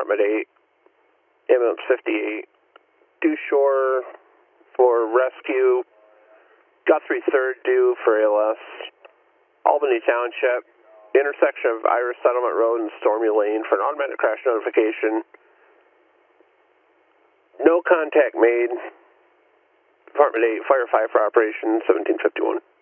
Department 8, ambulance 58, due shore for rescue, Guthrie 3rd due for ALS, Albany Township, intersection of Iris Settlement Road and Stormy Lane for an automatic crash notification. No contact made. Department 8, Fire 5 for operation 1751.